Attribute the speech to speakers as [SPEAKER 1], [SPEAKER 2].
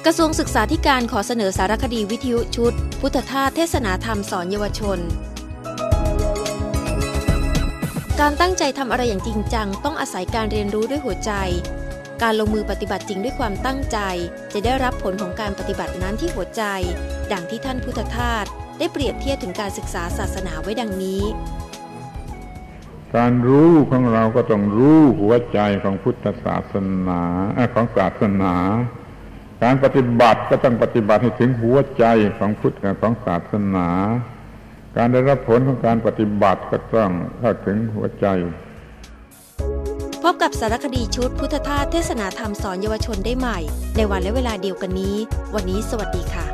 [SPEAKER 1] กระทรวงศึกษาธิการขอเสนอสารคดีวิทยุชุดพุทธทาสเทศนาธรรมสอนเยาวชนการตั้งใจทำอะไรอย่างจริงจังต้องอาศัยการเรียนรู้ด้วยหัวใจการลงมือปฏิบัติจริงด้วยความตั้งใจจะได้รับผลของการปฏิบัตินั้นที่หัวใจดังที่ท่านพุทธทาสได้เปรียบเทียบถึงการศึกษาศาสนาไว้ดังนี้
[SPEAKER 2] การรู้ของเราก็ต้องรู้หัวใจของพุทธศาสนาของศาสนาการปฏิบัติก็ต้องปฏิบัติให้ถึงหัวใจของพุทธของศาสนาการได้รับผลของการปฏิบัติก็ต้องเข้าถึงหัวใจ
[SPEAKER 1] พบกับสารคดีชุดพุทธทาสเทศนาธรรมสอนเยาวชนได้ใหม่ในวันและเวลาเดียวกันนี้วันนี้สวัสดีค่ะ